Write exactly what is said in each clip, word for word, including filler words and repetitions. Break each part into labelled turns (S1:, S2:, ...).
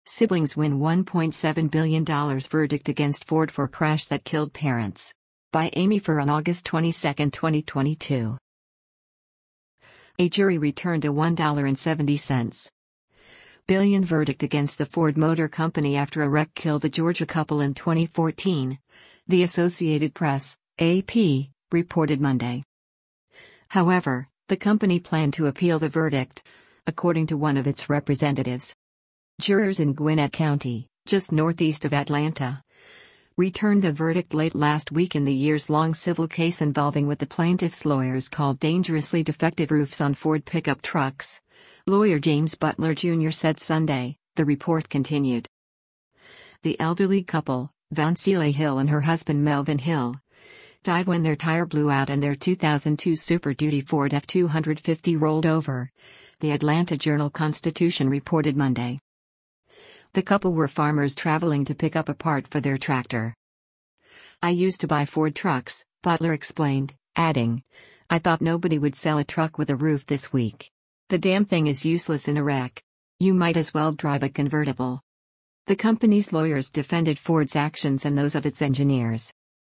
S1: Siblings win one point seven billion dollars verdict against Ford for crash that killed parents. By Amy Furr on August twenty-second, twenty twenty-two. A jury returned a one dollar and seventy cents billion verdict against the Ford Motor Company after a wreck killed a Georgia couple in twenty fourteen, the Associated Press, A P, reported Monday. However, the company planned to appeal the verdict, according to one of its representatives. Jurors in Gwinnett County, just northeast of Atlanta, returned the verdict late last week in the years-long civil case involving what the plaintiff's lawyers called dangerously defective roofs on Ford pickup trucks. Lawyer James Butler Junior said Sunday, the report continued. The elderly couple, Vancile Hill and her husband Melvin Hill, died when their tire blew out and their two thousand two Super Duty Ford F two fifty rolled over, the Atlanta Journal-Constitution reported Monday. The couple were farmers traveling to pick up a part for their tractor. I used to buy Ford trucks, Butler explained, adding, I thought nobody would sell a truck with a roof this week. The damn thing is useless in a wreck. You might as well drive a convertible. The company's lawyers defended Ford's actions and those of its engineers.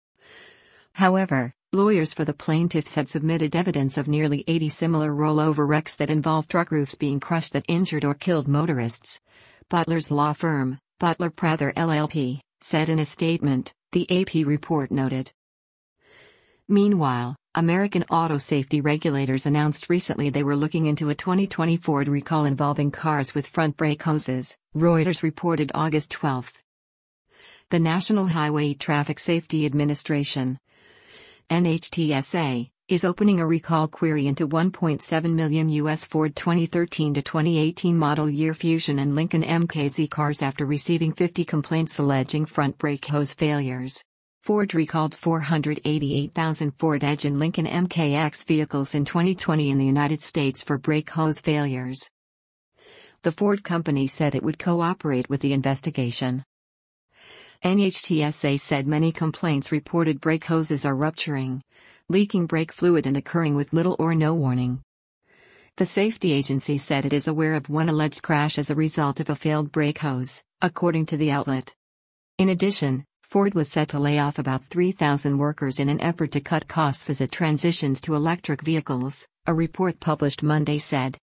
S1: However, lawyers for the plaintiffs had submitted evidence of nearly eighty similar rollover wrecks that involved truck roofs being crushed that injured or killed motorists. Butler's law firm, Butler Prather L L P, said in a statement, the A P report noted. Meanwhile, American auto safety regulators announced recently they were looking into a twenty twenty Ford recall involving cars with front brake hoses, Reuters reported August twelfth. The National Highway Traffic Safety Administration, N H T S A, is opening a recall query into one point seven million U S Ford twenty thirteen to twenty eighteen model year Fusion and Lincoln M K Z cars after receiving fifty complaints alleging front brake hose failures. Ford recalled four hundred eighty-eight thousand Ford Edge and Lincoln M K X vehicles in twenty twenty in the United States for brake hose failures. The Ford company said it would cooperate with the investigation. N H T S A said many complaints reported brake hoses are rupturing, leaking brake fluid and occurring with little or no warning. The safety agency said it is aware of one alleged crash as a result of a failed brake hose, according to the outlet. In addition, Ford was set to lay off about three thousand workers in an effort to cut costs as it transitions to electric vehicles, a report published Monday said.